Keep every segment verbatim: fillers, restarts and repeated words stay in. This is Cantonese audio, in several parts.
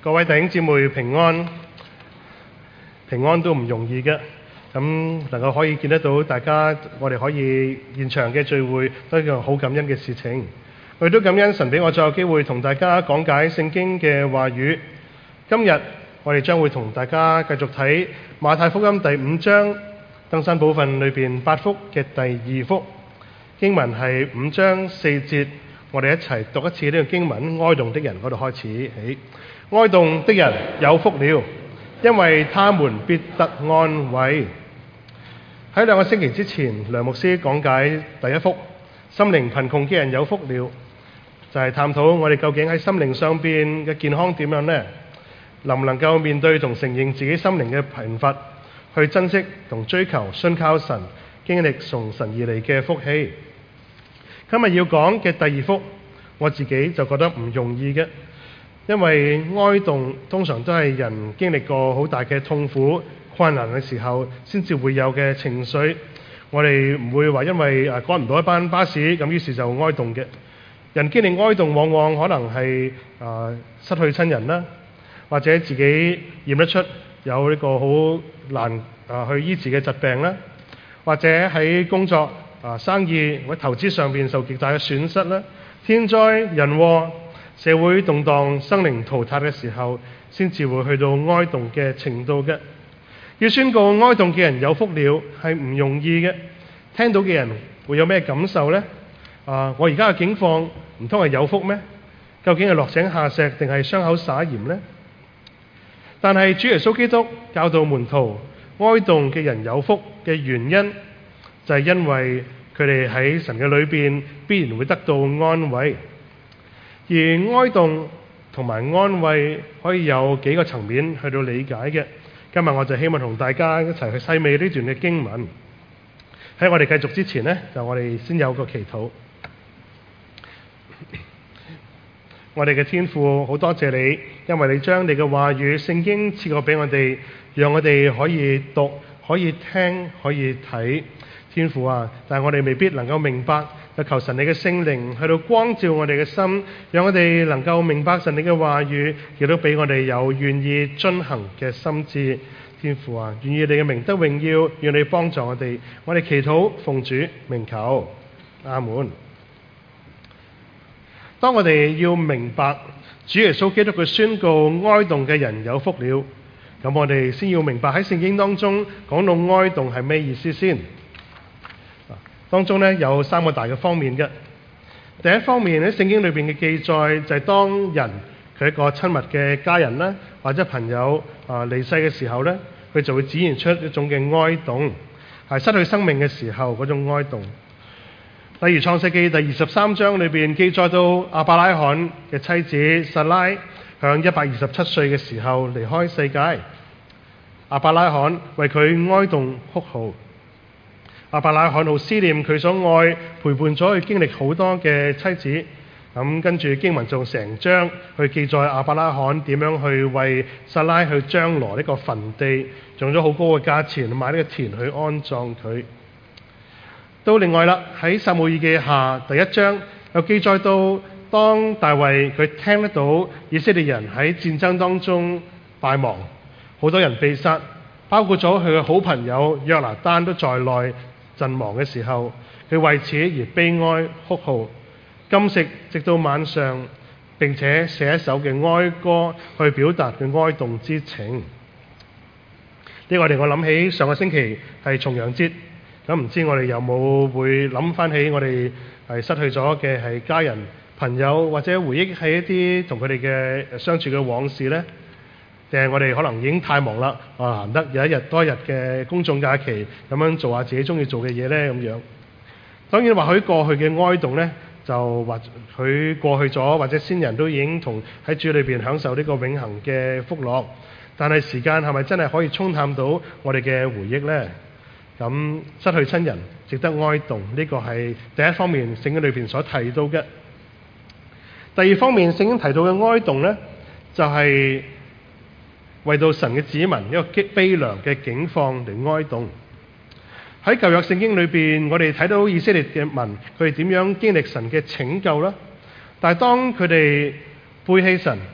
各位弟兄姊妹平安，平安都唔容易嘅。咁能夠可以見得到大家，我哋可以現場嘅聚會都係一樣好感恩嘅事情。我亦都感恩神俾我再有機會同大家講解聖經嘅話語。今日我哋將會同大家繼續睇馬太福音第五章登山寶訓裏邊八福嘅第二福。經文係五章四節，我哋一齊讀一次呢個經文。哀慟的人嗰度開始起，哀慟的人有福了，因為他們必得安慰。喺兩個星期之前，梁牧師講解第一福，心靈貧窮嘅人有福了，就係探討我哋究竟喺心靈上邊嘅健康點樣呢？能唔能夠面對同承認自己心靈嘅貧乏，去珍惜同追求信靠神，經歷從神而嚟嘅福氣。今日要講嘅第二福，我自己就覺得唔容易嘅，因為哀慟通常都係人經歷過好大嘅痛苦困難嘅時候先至會有嘅情緒。我哋唔會話因為誒趕唔到一班巴士咁於是就哀慟嘅。人經歷哀慟往往可能係誒、呃、失去親人啦，或者自己驗得出有呢個好難誒、呃、去醫治嘅疾病啦，或者喺工作啊、生意或者投資上邊受極大嘅損失啦，天災人禍、社會動盪、生靈塗炭嘅時候，先至會去到哀慟嘅程度嘅。要宣告哀慟嘅人有福了，係唔容易嘅。聽到嘅人會有咩感受呢？啊，我而家嘅境況唔通係有福咩？究竟係落井下石定係傷口撒鹽呢？但係主耶穌基督教導門徒，哀慟嘅人有福嘅原因，就係因為佢哋喺神嘅裏邊必然會得到安慰。而哀慟同埋安慰可以有幾個層面去到理解嘅。今日我就希望同大家一齊去細味呢段嘅經文。喺我哋繼續之前呢，就我哋先有個祈禱。我哋嘅天父，好多謝你，因為你將你嘅話語聖經賜過俾我哋，讓我哋可以讀、可以聽、可以睇。天父啊，但係我哋未必能夠明白，就求神你嘅聖靈去到光照我哋嘅心，讓我哋能夠明白神你嘅話語，亦都俾我哋有願意遵行嘅心志。天父啊，願意你嘅名得榮耀，願你幫助我哋。我哋祈禱奉主名求，阿門。當我哋要明白主耶穌基督佢宣告哀慟嘅人有福了，咁我哋先要明白喺聖經當中講到哀慟係咩意思先。當中咧有三個大嘅方面嘅。第一方面喺聖經裏邊嘅記載就係當人佢一個親密嘅家人啦，或者朋友啊離世嘅時候咧，佢就會展現出一種嘅哀慟，係失去生命嘅時候嗰種哀慟。例如創世記第二十三章裏邊記載到亞伯拉罕嘅妻子撒拉向一百二十七歲嘅時候離開世界，亞伯拉罕為佢哀慟哭號。亞伯拉罕好思念佢所愛陪伴咗佢經歷好多嘅妻子，咁跟住經文仲成章去記載亞伯拉罕點樣去為撒拉去張羅呢個墳地，用咗好高嘅價錢買呢個田去安葬佢。到另外啦，喺撒母耳記下第一章又記載到，當大衛佢聽得到以色列人喺戰爭當中敗亡，好多人被殺，包括咗佢嘅好朋友約拿單都在內陣亡嘅時候，佢為此而悲哀哭號，禁食直到晚上，並且寫一首嘅哀歌去表達佢哀慟之情。呢個令我諗起上個星期係重陽節，咁唔知我哋有冇會諗翻起我哋係失去咗嘅係家人朋友，或者回憶起一啲同佢哋嘅相處嘅往事呢？定係我哋可能已經太忙啦，啊難得有一日多一日嘅公眾假期，咁樣做下自己中意做嘅嘢呢？咁樣。當然或許過去嘅哀慟呢，就或許過去咗，或者先人都已經同喺主裏邊享受呢個永恆嘅福樂。但係時間係咪真係可以沖淡到我哋嘅回憶呢？咁失去親人值得哀慟，呢個係第一方面聖經裏邊所提到嘅。第二方面聖經提到嘅哀慟呢，就係、是為到神嘅子民一個極悲涼嘅境況嚟哀慟。喺舊約聖經裏邊，我哋睇到以色列嘅民，佢哋點樣經歷神嘅拯救啦。但係當佢哋背棄神，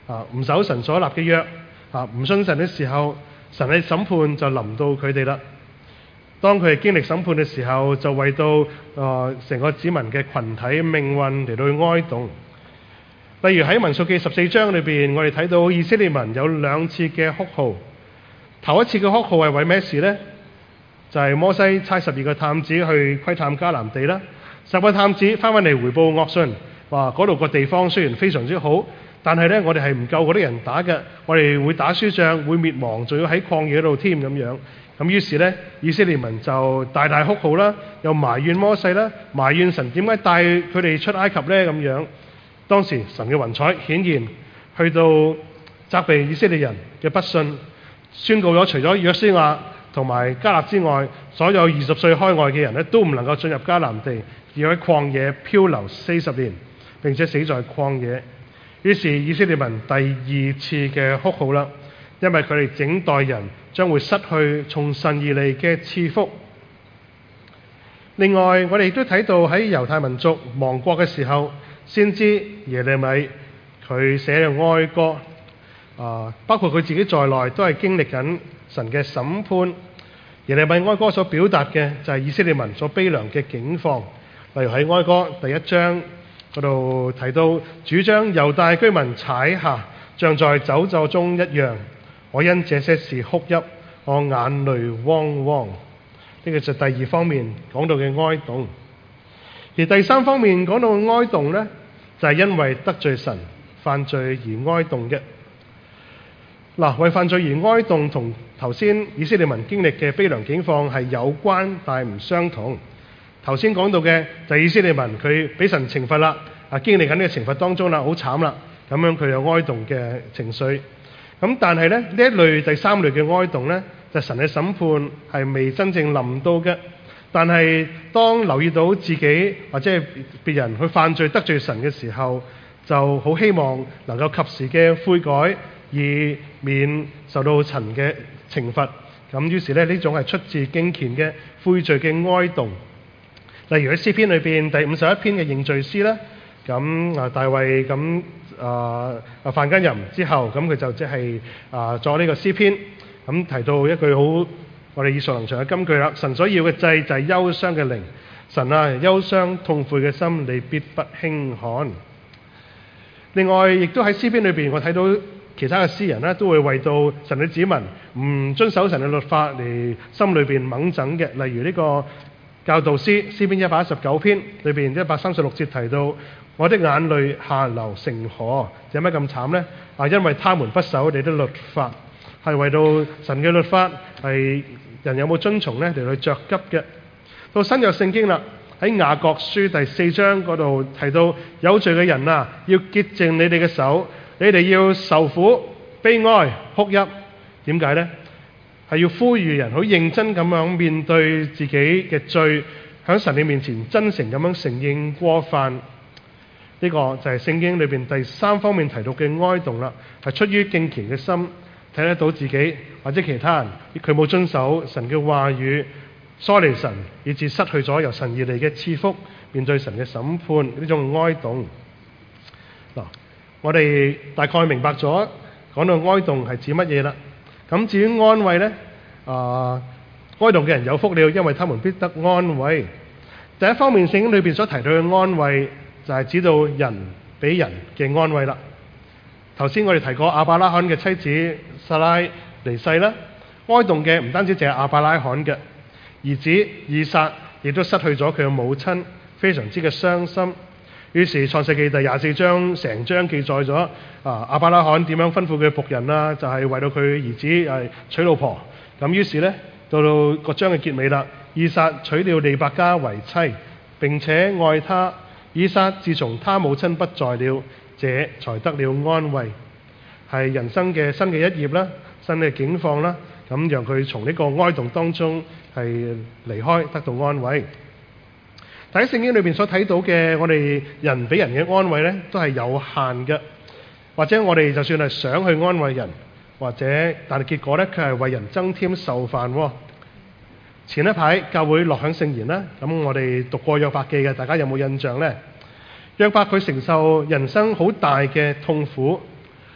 啊，唔守神所立嘅約，啊，唔信神嘅時候，神嘅審判就臨到佢哋啦。當佢哋經歷審判嘅時候，就為到啊成個子民嘅群體命運嚟到去哀悼。例如喺民數記十四章裏邊，我哋睇到以色列民有兩次嘅哭號。頭一次嘅哭號係為咩事呢？就係、是、摩西差十二個探子去窺探迦南地啦。十個探子翻返嚟回報惡訊，話嗰度個地方雖然非常之好，但係呢，我哋係唔夠嗰啲人打嘅，我哋會打輸仗，會滅亡，仲要喺曠野度添咁樣。咁於是呢，以色列民就大大哭號啦，又埋怨摩西啦，埋怨神點解帶佢哋出埃及呢咁樣。當時神嘅雲彩顯現，去到責備以色列人嘅不信，宣告咗除咗約書亞同埋迦勒之外，所有二十歲開外嘅人咧都唔能夠進入迦南地，要喺曠野漂流四十年，並且死在曠野。於是以色列民第二次嘅哭號啦，因為佢哋整代人將會失去從神而嚟嘅賜福。另外，我哋亦都睇到喺猶太民族亡國嘅時候，先知耶利米佢寫嘅哀歌，啊，包括佢自己在內都係經歷緊神嘅審判。耶利米哀歌所表達嘅就係以色列民所悲涼嘅境況。例如喺哀歌第一章嗰度提到，主將猶大居民踩下，像在酒醡中一樣。我因這些事哭泣，我眼淚汪汪。呢個就第二方面講到嘅哀慟。而第三方面講到哀慟呢，就係因為得罪神、犯罪而哀慟嘅。嗱，為犯罪而哀慟同頭先以色列民經歷嘅悲涼境況係有關，但係唔相同。頭先講到嘅就係以色列民佢俾神懲罰啦，啊經歷緊呢個懲罰當中啦，好慘啦，咁樣佢有哀慟嘅情緒。咁但係咧呢一類第三類嘅哀慟呢，就係神嘅審判係未真正臨到嘅。但係當留意到自己或者係別人去犯罪得罪神嘅時候，就好希望能夠及時嘅悔改，以免受到神嘅懲罰。咁於是咧呢種係出自敬虔嘅悔罪嘅哀慟。例如喺詩篇裏邊第五十一篇嘅認罪詩啦，咁啊大衛咁啊啊犯奸淫之後，咁佢就即係啊作呢個詩篇，咁提到一句好我哋耳熟能詳嘅金句啦：神所要嘅祭就係憂傷嘅靈，神啊憂傷痛悔嘅心，你必不輕看。另外，亦都喺詩篇裏邊，我睇到其他嘅詩人呢，都會為到神嘅子民唔遵守神嘅律法嚟心裏邊猛整嘅。例如呢個教導詩詩篇一百一十九篇裏邊一百三十六節提到：我的眼淚下流成河。有咩咁慘呢？啊，因為他們不守你的律法，係為到神嘅律法係人有冇遵從呢嚟去着急嘅。到新約聖經啦，喺雅各書第四章嗰度提到，有罪嘅人啊，要潔淨你哋嘅手，你哋要受苦、悲哀、哭泣。點解呢？係要呼籲人好認真咁樣面對自己嘅罪，喺神嘅面前真誠咁樣承認過犯。呢、這個就係聖經裏邊第三方面提到嘅哀慟啦，係出於敬虔嘅心，睇得到自己或者其他人佢冇遵守神嘅話語，疏離神，以致失去咗由神而嚟嘅賜福，面對神嘅審判，呢種哀慟。嗱，我哋大概明白咗講到哀慟係指乜嘢啦。咁至於安慰呢，啊，哀慟嘅人有福了，因為他們必得安慰。第一方面，聖經裏邊所提到嘅安慰，就係指到人俾人嘅安慰啦。頭先我哋提過亞伯拉罕嘅妻子撒拉離世啦，哀慟嘅唔單止淨係亞伯拉罕嘅兒子以撒，亦都失去咗佢嘅母親，非常之嘅傷心。於是創世記第廿四章成章記載咗啊亞伯拉罕點樣吩咐佢嘅僕人啦，就係、是、為到佢兒子係娶老婆。咁於是呢，到到個章嘅結尾啦，以撒娶了利百加為妻，並且愛他。以撒自從他母親不在了，這才得了安慰，係人生嘅新嘅一頁啦，新嘅境況啦。咁讓佢從呢個哀慟當中係離開，得到安慰。但喺聖經裏邊所睇到嘅，我哋人俾人嘅安慰呢，都係有限嘅。或者我哋就算係想去安慰人，或者但係結果呢，佢係為人增添愁煩喎。前一排教會樂享聖言啦，咁我哋讀過約伯記嘅，大家有冇印象呢？約伯佢承受人生好大嘅痛苦，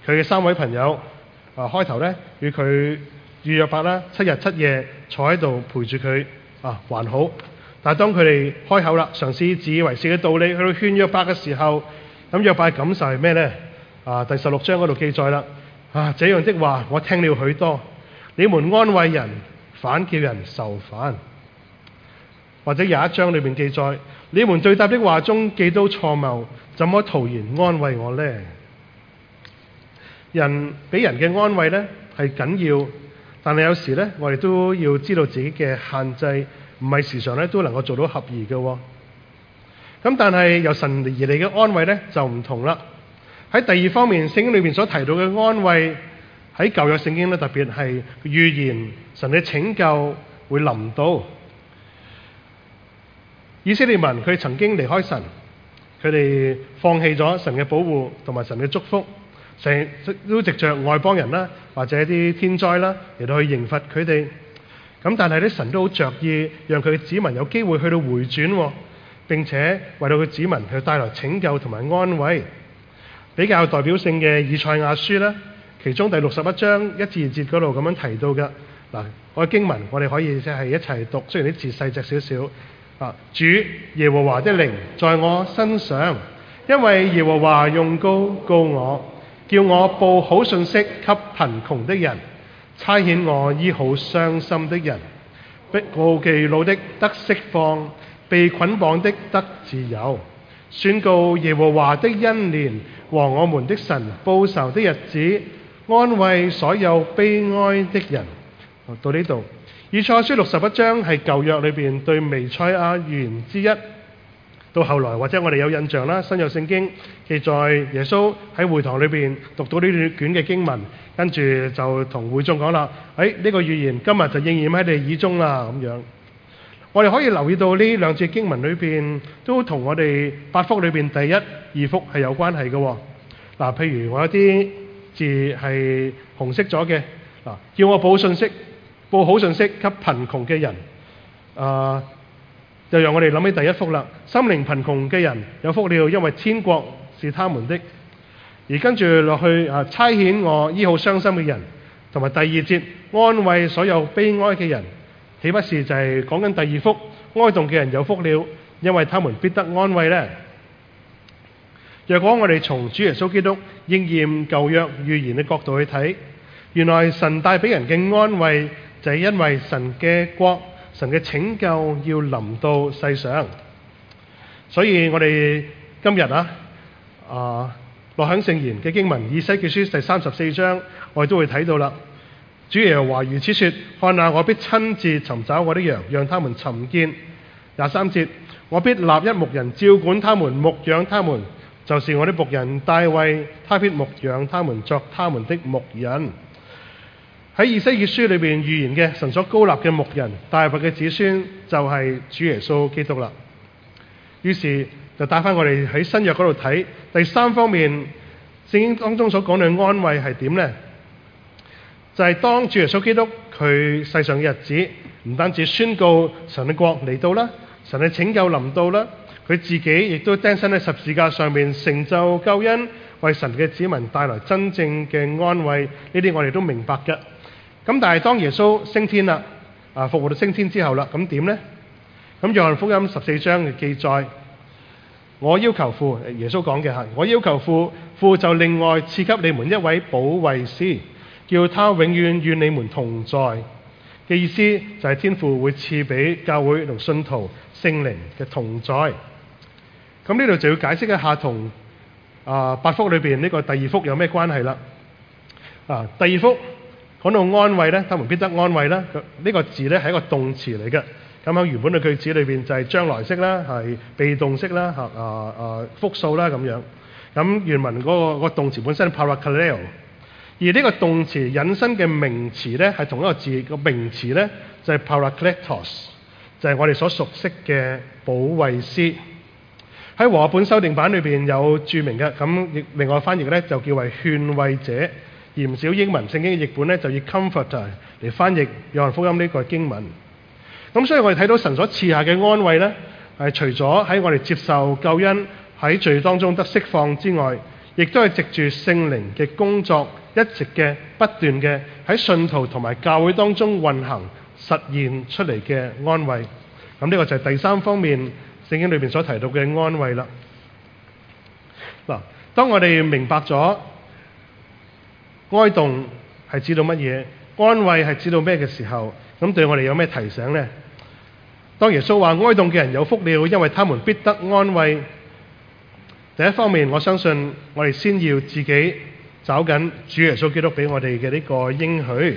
佢嘅三位朋友啊，開頭咧與佢與約伯啦，七日七夜坐喺度陪住佢啊，還好。但係當佢哋開口啦，嘗試自以為是嘅道理去到勸約伯嘅時候，咁約伯嘅感受係咩咧？啊，第十六章嗰度記載啦。啊，這樣的話我聽了許多，你們安慰人，反叫人受煩。或者廿一章裏面記載，你們對答的話中記到錯謬，怎麼徒然安慰我呢？人俾人嘅安慰呢係緊要，但係有時呢，我哋都要知道自己嘅限制，唔係時常咧都能夠做到合宜嘅。咁但係由神而嚟嘅安慰呢，就唔同啦。喺第二方面，聖經裏面所提到嘅安慰，喺舊約聖經咧特別係預言神嘅拯救會臨到。以色列民佢曾經離開神，佢哋放棄咗神嘅保護同埋神嘅祝福，成日都藉着外邦人啦，或者啲天災啦嚟到去刑罰佢哋。咁但係咧，神都好着意讓佢嘅子民有機會去到回轉，並且為到佢子民去帶來拯救同埋安慰。比較代表性嘅以賽亞書啦，其中第六十一章一至二節嗰度咁樣提到嘅。嗱，我嘅經文我哋可以即係一齊讀，雖然啲字細隻少少。啊！主耶和華的靈在我身上，因為耶和華用膏膏我，叫我報好信息給貧窮的人，差遣我醫好傷心的人，逼告妓女的得釋放，被捆綁的得自由，宣告耶和華的恩年和我們的神報仇的日子，安慰所有悲哀的人。到呢度。以賽亞書六十一章係舊約裏邊對彌賽亞預言之一。到後來或者我哋有印象啦，新約聖經記載耶穌喺會堂裏邊讀到呢段卷嘅經文，跟住就同會眾講啦：誒、哎、呢、這個預言今日就應驗喺你耳中啦。咁樣，我哋可以留意到呢兩節經文裏邊都同我哋八福裏邊第一、二福係有關係嘅。嗱，譬如我有啲字係紅色咗嘅，嗱，叫我報信息。報好信息給貧窮嘅人，啊、呃，就讓我哋諗起第一福啦。心靈貧窮嘅人有福了，因為天國是他們的。而跟住落去啊，差遣我醫好傷心嘅人，同埋第二節安慰所有悲哀嘅人，豈不是就係講緊第二福？哀慟嘅人有福了，因為他們必得安慰呢。若果我哋從主耶穌基督應驗舊約預言嘅角度去睇，原來神帶俾人嘅安慰，就係因為神嘅國、神嘅拯救要臨到世上，所以我哋今日啊，啊落響聖言嘅經文以西結書第三十四章，我哋都會睇到啦。主耶和華如此說：看哪，我必親自尋找我的羊，讓他們尋見。廿三節，我必立一牧人照管他們，牧養他們，就是我的僕人大衛，他必牧養他們，作他們的牧人。喺以西結書裏邊預言嘅神所膏立嘅牧人大衛嘅子孫就係主耶穌基督啦。於是就帶翻我哋喺新約嗰度睇第三方面，聖經當中所講嘅安慰係點呢？就係、是、當主耶穌基督佢世上嘅日子，唔單止宣告神嘅國嚟到啦，神嘅拯救臨到啦，佢自己亦都釘身喺十字架上面成就救恩，為神嘅子民帶來真正嘅安慰。呢啲我哋都明白嘅。咁但係當耶穌升天啦，啊復活到升天之後啦，咁點呢？咁約翰福音十四章嘅記載，我要求父，耶穌講嘅係，我要求父，父就另外賜給你們一位保惠師，叫他永遠與你們同在。嘅意思就係天父會賜俾教會同信徒聖靈嘅同在。咁呢度就要解釋一下同啊八福裏邊呢個第二福有咩關係啦？啊，第二福。講到安慰咧，他們必得安慰啦。呢、這個字咧係一個動詞嚟嘅。咁喺原本嘅句子裏邊就係將來式啦，係被動式啦，嚇啊啊複數啦咁樣。咁原文嗰、那個、那個動詞本身係 parakaleo， 而呢個動詞引申嘅名詞咧係同一個字，個名詞咧就係 parakletos， 就係我哋所熟悉嘅保惠師。喺和合本修訂版裏邊有註明嘅，咁亦另外翻譯咧就叫為勸慰者。而唔少英文聖經嘅譯本咧，就以 comforter 嚟翻譯約翰福音呢個經文。咁所以我哋睇到神所賜下嘅安慰咧，係除咗喺我哋接受救恩喺罪當中得釋放之外， 亦都係藉住聖靈嘅工作，一直嘅不斷嘅喺信徒同埋教會當中運行，實現出嚟嘅安慰。咁呢個就係第三方面聖經裏邊所提到嘅安慰啦。嗱，當我哋明白咗哀慟係指到乜嘢，安慰係指到咩嘅時候，咁對我哋有咩提醒呢？當耶穌話哀慟嘅人有福了，因為他們必得安慰。第一方面，我相信我哋先要自己找緊主耶穌基督俾我哋嘅呢個應許。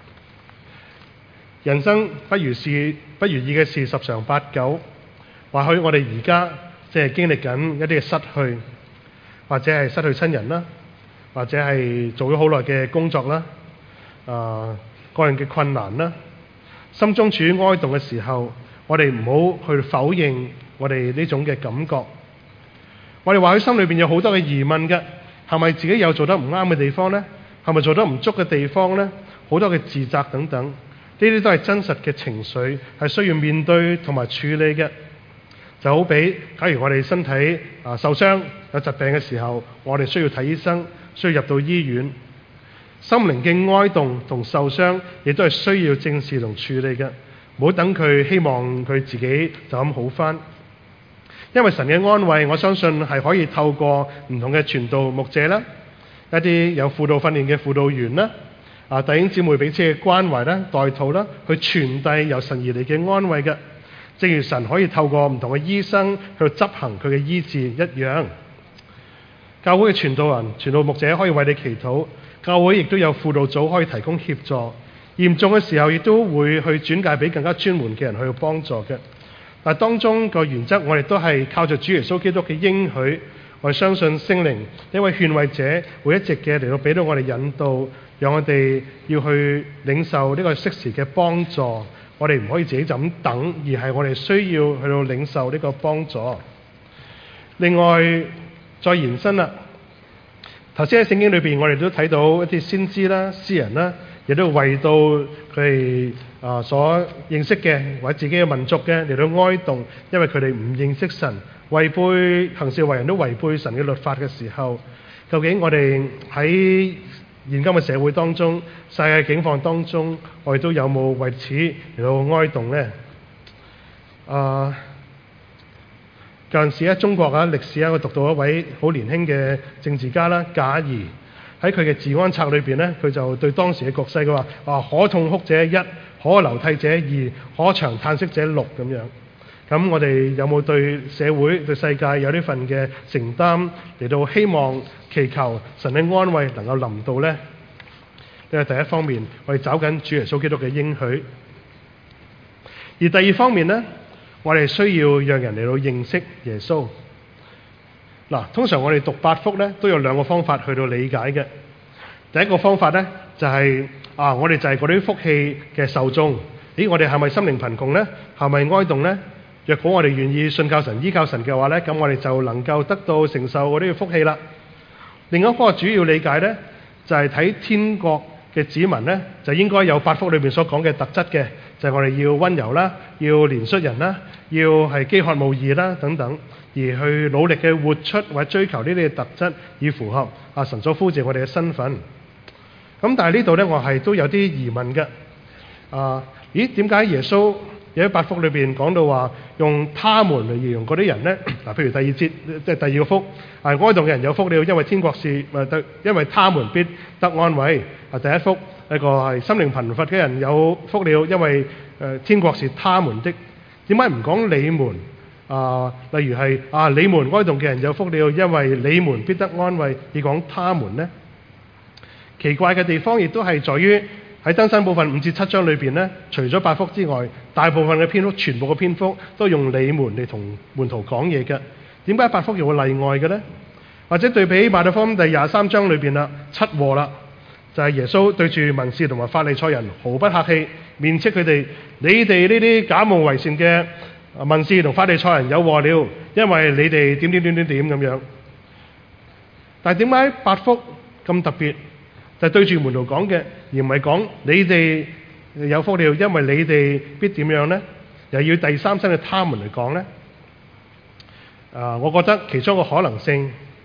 人生不如是不如意嘅事十常八九，或許我哋而家即係經歷緊一啲嘅失去，或者係失去親人啦，或者係做咗好耐嘅工作啦，啊、呃，個人嘅困難啦，心中處於哀慟嘅時候，我哋唔好去否認我哋呢種嘅感覺。我哋話佢心裏邊有好多嘅疑問嘅，係咪自己有做得唔啱嘅地方呢？係咪做得唔足嘅地方呢？好多嘅自責等等，呢啲都係真實嘅情緒，係需要面對同埋處理嘅。就好比假如我哋身體啊受傷有疾病嘅時候，我哋需要睇醫生，需要入到醫院。心靈嘅哀慟同受傷，亦都係需要正視同處理嘅。唔好等佢希望佢自己就咁好返。因為神嘅安慰，我相信係可以透過唔同嘅傳道牧者啦，一啲有輔導訓練嘅輔導員啦，啊弟兄姊妹彼此嘅關懷啦、代禱啦，去傳遞由神而嚟嘅安慰嘅。正如神可以透過唔同嘅醫生去執行佢嘅醫治一樣。教會嘅傳道人、傳道牧者可以為你祈禱，教會亦都有輔導組可以提供協助。嚴重嘅時候，亦都會去轉介俾更加專門嘅人去幫助嘅。但係當中個原則，我哋都係靠着主耶穌基督嘅應許，我哋相信聖靈一位勸慰者會一直嘅嚟到俾到我哋引導，讓我哋要去領受呢個適時嘅幫助。我哋唔可以自己就咁等，而係我哋需要去到領受呢個幫助。另外再延伸啦，頭先喺聖經裏邊，我哋都睇到一啲先知啦、詩人啦，亦都為到佢哋啊所認識嘅或者自己嘅民族嘅嚟到哀慟，因為佢哋唔認識神，違背行事為人都違背神嘅律法嘅時候，究竟我哋喺現今嘅社會當中、世界境況當中，我哋都有冇為此嚟到哀慟呢？啊，舊陣時喺中國啊歷史啊，我讀到一位好年輕嘅政治家啦，賈誼。喺佢嘅治安策裏邊呢，佢就對當時嘅局勢，佢話：啊，可痛哭者一，可流涕者二，可長嘆息者六咁樣。咁我哋有冇對社會、對世界有呢份嘅承擔嚟到希望祈求神嘅安慰能夠臨到呢？呢係第一方面，我哋找緊主耶穌基督嘅應許。而第二方面呢，我哋需要讓人嚟到認識耶穌。嗱，通常我哋讀八福咧，都有兩個方法去到理解嘅。第一個方法咧，就係、是、啊，我哋就係嗰啲福氣嘅受眾。咦，我哋係咪心靈貧窮咧？係咪哀慟咧？若果我哋願意信靠神、依靠神嘅話咧，咁我哋就能夠得到承受嗰啲嘅福氣啦。另一個主要理解咧，就係、是、睇天國嘅子民咧，就應該有八福裏邊所講嘅特質嘅，就係、是、我哋要溫柔啦，要憐恤人啦，要係飢渴慕義啦等等。而去努力嘅活出或者追求呢啲嘅特質，以符合啊神所呼召我哋嘅身份。咁但係呢度咧，我係都有啲疑問嘅。啊，咦？點解耶穌喺八福裏邊講到話用他們嚟形容嗰啲人咧？嗱，譬如第二節即係第二個福，啊哀慟嘅人有福了，因為天國是誒得，因為他們必得安慰。啊，第一福一個係心靈貧乏嘅人有福了，因為誒天國是他們的。點解唔講你們？啊，例如係啊，你們哀慟嘅人有福了，因為你們必得安慰。而講他們呢？奇怪嘅地方亦都係在於喺登山部分五至七章裏邊呢，除咗八福之外，大部分嘅篇幅，全部嘅篇幅都用你們嚟同門徒講嘢嘅。點解八福又會例外嘅呢？或者對比馬太福音第廿三章裏邊啦，七禍啦，就係、是、耶穌對住文士同埋法利賽人毫不客氣，面斥佢哋：你哋呢啲假冒為善嘅文士同法利賽人有禍了，因為你哋點點點點點咁樣。但係點解八福咁特別，就係、是、對住門徒講嘅，而唔係講你哋有福了，因為你哋必點樣呢？又要第三身嘅他們嚟講呢？啊，我覺得其中一個可能性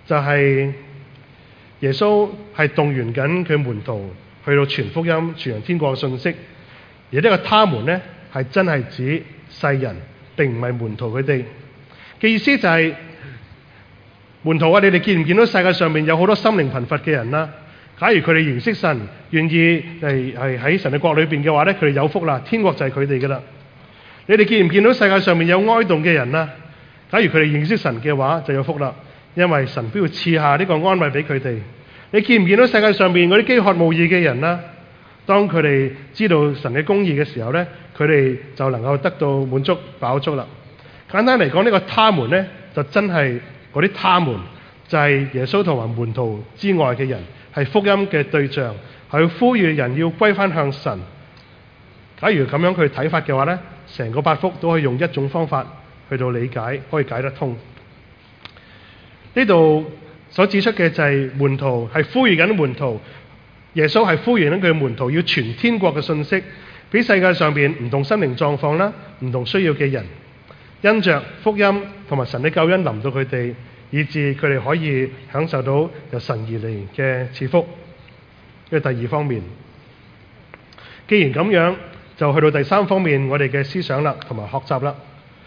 就係耶穌係動員緊佢門徒去到傳福音、傳揚天國嘅信息，而呢個他們呢，係真係指世人，並唔係門徒佢哋嘅意思就係、門徒啊！你哋見唔見到世界上面有好多心靈貧乏嘅人啦？假如佢哋認識神，願意係係喺神嘅國裏邊嘅話咧，佢哋有福啦，天國就係佢哋噶啦。你哋見唔見到世界上面有哀慟嘅人啦？假如佢哋認識神嘅話，就有福啦，因為神都要賜下呢個安慰俾佢哋。你見唔見到世界上面嗰啲飢渴慕義嘅人啦？當佢哋知道神嘅公義嘅時候咧，佢哋就能夠得到滿足飽足啦。簡單嚟講，呢個他們咧，就真係嗰啲他們，就係耶穌同埋門徒之外嘅人，係福音嘅對象，係呼籲人要歸翻向神。假如咁樣去睇法嘅話咧，成個八福都可以用一種方法去到理解，可以解得通。呢度所指出嘅就係門徒係呼籲緊門徒，耶穌係呼籲緊佢門徒要傳天國嘅信息，俾世界上邊唔同心靈狀況啦、唔同需要嘅人，因着福音同埋神嘅救恩臨到佢哋，以致佢哋可以享受到由神而嚟嘅賜福。呢個第二方面，既然咁樣，就去到第三方面，我哋嘅思想啦，同埋學習啦。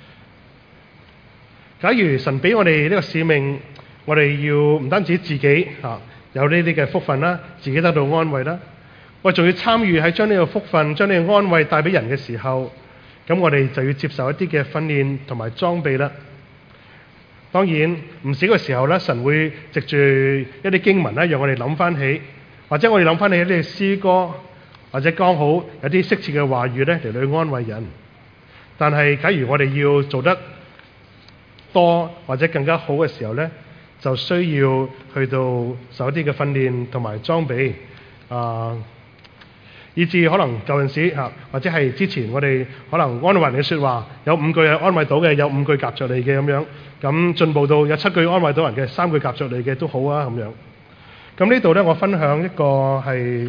假如神俾我哋呢個使命，我哋要唔單止自己嚇有呢啲嘅福分啦，自己得到安慰啦，我仲要參與喺將呢個福分、將呢個安慰帶俾人嘅時候，咁我哋就要接受一啲嘅訓練同埋裝備啦。當然唔少嘅時候咧，神會藉住一啲經文咧，讓我哋諗翻起，或者我哋諗翻起一啲詩歌，或者剛好有啲適切嘅話語咧嚟去安慰人。但係假如我哋要做得多或者更加好嘅時候咧，就需要去到受一啲嘅訓練同埋裝備啊。呃以至可能舊陣時嚇，或者係之前我哋可能安慰人嘅説話，有五句係安慰到嘅，有五句夾著你嘅咁樣。咁進步到有七句安慰到人嘅，三句夾著你嘅都好啊咁樣。咁呢度咧，我分享一個係誒、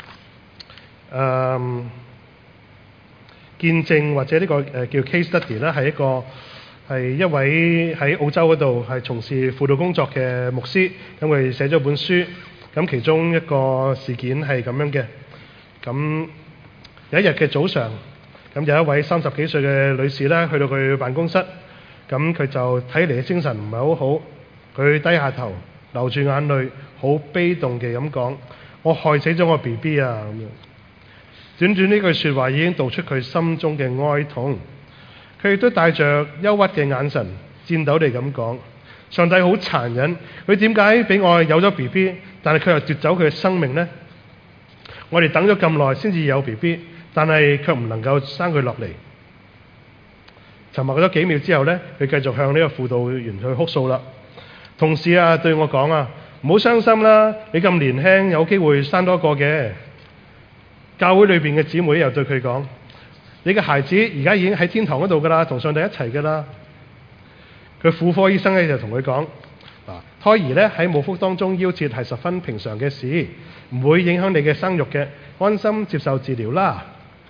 呃、見證或者呢、這個誒、呃、叫 case study 啦，係一個係一位喺澳洲嗰度係從事輔導工作嘅牧師，咁佢寫咗本書。咁其中一個事件係咁樣嘅。咁有一日嘅早上，咁有一位三十幾歲嘅女士咧，去到佢辦公室，咁佢就睇嚟嘅精神唔係好好，佢低下頭，流住眼淚，好悲動嘅咁講：我害死咗我 B B 啊！咁樣，短短呢句説話已經道出佢心中嘅哀痛。佢亦都帶着憂鬱嘅眼神，顫抖地咁講：上帝好殘忍，佢點解俾我有咗 B B， 但係佢又奪走佢嘅生命呢？我哋等咗咁耐先至有 B B， 但係卻唔能夠生佢落嚟。沉默咗幾秒之後呢，佢繼續向呢個輔導員去哭訴啦。同事啊，對我講啊，唔好傷心啦，你咁年輕，有機會生多個嘅。教會裏邊嘅姊妹又對佢講：你嘅孩子而家已經喺天堂嗰度噶啦，同上帝一齊噶啦。佢婦科醫生咧就同佢講：胎兒咧喺母腹當中夭折係十分平常嘅事，唔會影響你嘅生育嘅，安心接受治療啦。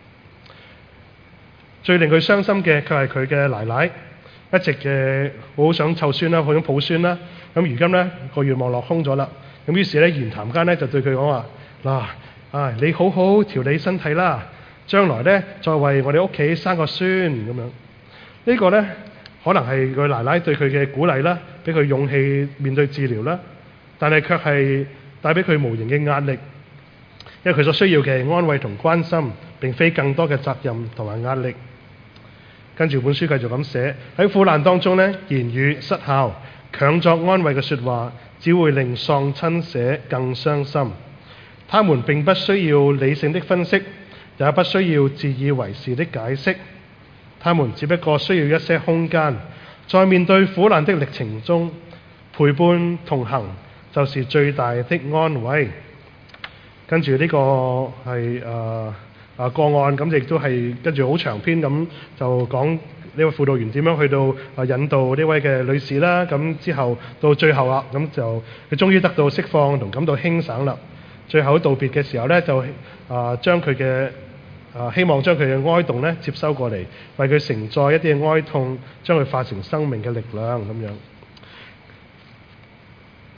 最令佢傷心嘅，卻係佢嘅奶奶，一直嘅好想湊孫啦，好想抱孫啦。咁如今呢個願望落空咗啦。咁於是咧言談間咧就對佢講話：嗱，啊你好好調理身體啦，將來咧再為我哋屋企生個孫咁樣。呢個咧可能係佢奶奶對佢嘅鼓勵啦，俾佢勇氣面對治療啦。但係卻係帶俾佢無形嘅壓力，因為佢所需要嘅安慰同關心，並非更多嘅責任同埋壓力。跟住本書繼續咁寫：喺苦難當中呢，言語失效，強作安慰嘅説話，只會令喪親者更傷心。他們並不需要理性的分析，也不需要自以為是的解釋，他們只不過需要一些空間，在面對苦難的歷程中，陪伴同行就是最大的安慰。跟住呢個係誒。呃啊個案咁亦都係跟住好長篇咁就講呢位輔導員點樣去到啊引導呢位嘅女士啦。咁之後到最後啦，咁就佢終於得到釋放同感到輕省啦。最後道別嘅時候咧，就啊將佢嘅啊希望將佢嘅哀慟咧接收過嚟，為佢承載一啲嘅哀痛，將佢化成生命嘅力量咁樣。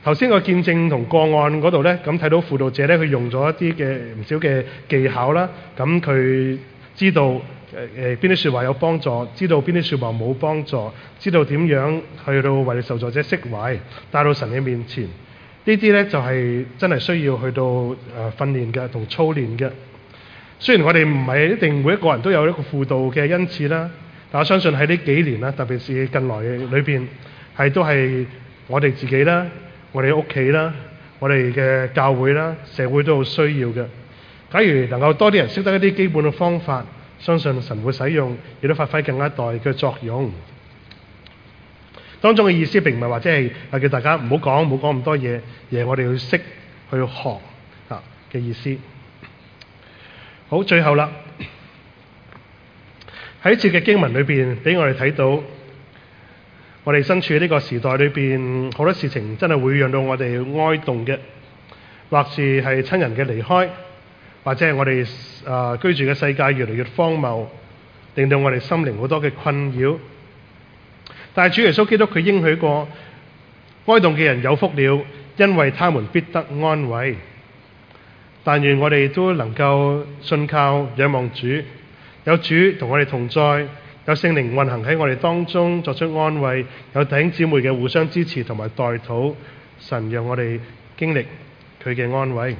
頭先個見證同個案嗰度呢，咁睇到輔導者呢，佢用咗一啲嘅唔少嘅技巧啦。咁佢知道誒誒邊啲説話有幫助，知道邊啲説話冇幫助，知道點樣去到為受助者釋懷，帶到神嘅面前。呢啲呢，就係真係需要去到誒訓練嘅同操練嘅。雖然我哋唔係一定每一個人都有一個輔導嘅恩賜啦，但我相信喺呢幾年啦，特別是近來裏邊，係都係我哋自己啦、我哋屋企啦、我哋嘅教會啦、社會都好需要嘅。假如能夠多啲人識得一啲基本嘅方法，相信神會使用，亦都發揮更加大嘅作用。當中嘅意思並唔係話即係係叫大家唔好講，唔好講咁多嘢，而係我哋要識去學啊嘅意思。好，最後啦，喺呢次嘅經文裏邊，俾我哋睇到，我哋身處呢個時代裏邊，好多事情真係會讓到我哋哀慟嘅，或是係親人嘅離開，或者係我哋啊、呃、居住嘅世界越嚟越荒謬，令到我哋心靈好多嘅困擾。但係主耶穌基督佢應許過，哀慟嘅人有福了，因為他們必得安慰。但願我哋都能夠信靠仰望主，有主同我哋同在，有聖靈運行喺我哋當中作出安慰，有弟兄姊妹嘅互相支持同埋代禱，神讓我哋經歷佢嘅安慰。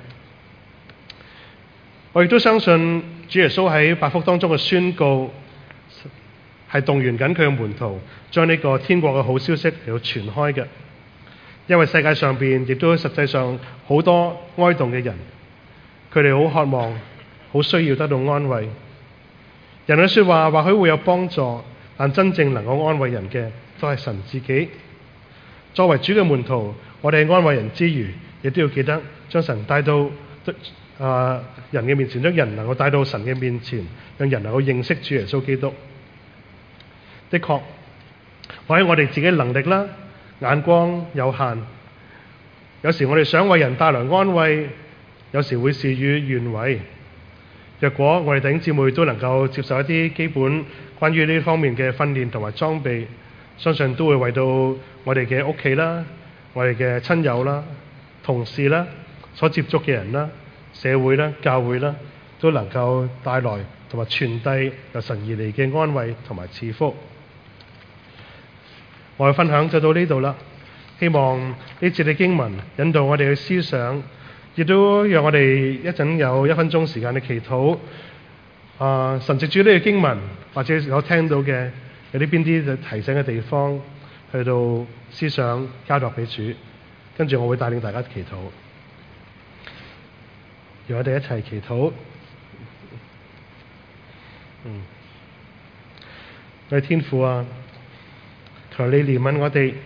我亦都相信主耶穌喺八福當中嘅宣告係動員緊佢嘅門徒將呢個天國嘅好消息嚟到傳開嘅，因為世界上邊亦都實際上好多哀慟嘅人。佢哋好渴望，好需要得到安慰。人嘅說話或許會有幫助，但真正能夠安慰人嘅都係神自己。作為主嘅門徒，我哋安慰人之餘，亦都要記得將神帶到啊、呃、人嘅面前，將人能夠帶到神嘅面前，讓人能夠認識主耶穌基督。的確，或者我哋自己能力啦、眼光有限，有時我哋想為人帶來安慰，有時會事與願違。若果我哋弟兄姊妹都能夠接受一啲基本關於呢方面嘅訓練同埋裝備，相信都會為到我哋嘅屋企啦、我哋嘅親友啦、同事啦、所接觸嘅人啦、社會啦、教會啦，都能夠帶來同埋傳遞由神而嚟嘅安慰同埋賜福。我嘅分享就到呢度啦，希望呢節嘅經文引導我哋去思想，亦都讓我哋一陣有一分鐘時間嘅祈禱。啊、呃，神藉住呢個經文，或者我聽到嘅有啲邊啲提醒嘅地方，去到思想交託俾主，跟住我會帶領大家祈禱。讓我哋一齊祈禱。嗯，我哋天父啊，求你憐憫我哋，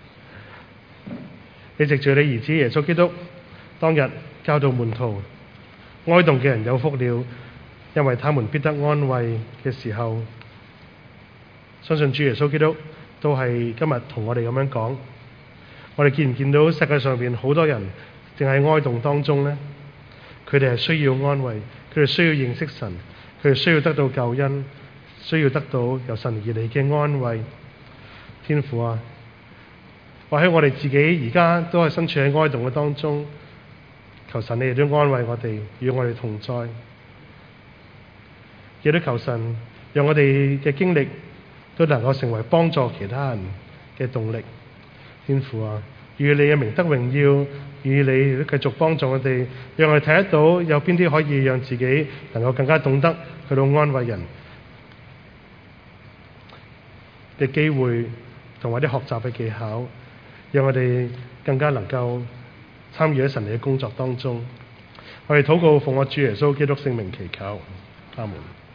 你藉住你兒子耶穌基督當日教導門徒，哀慟嘅人有福了，因為他們必得安慰嘅時候，相信主耶穌基督都係今日同我哋咁樣講。我哋見唔見到世界上邊好多人淨係哀慟當中呢？佢哋係需要安慰，佢哋需要認識神，佢哋需要得到救恩，需要得到由神而嚟嘅安慰。天父啊，或者我哋自己而家都係身處喺哀慟嘅當中，求神你亦都安慰我哋，與我哋同在。亦都求神讓我哋嘅經歷都能夠成為幫助其他人嘅動力。天父啊，與你嘅名得榮耀，與你繼續幫助我哋，讓我哋睇得到有邊啲可以讓自己能夠更加懂得去到安慰人嘅機會，同埋啲學習嘅技巧，讓我哋更加能夠參與喺神你嘅工作當中。我哋禱告奉我主耶穌基督聖名祈求，阿門。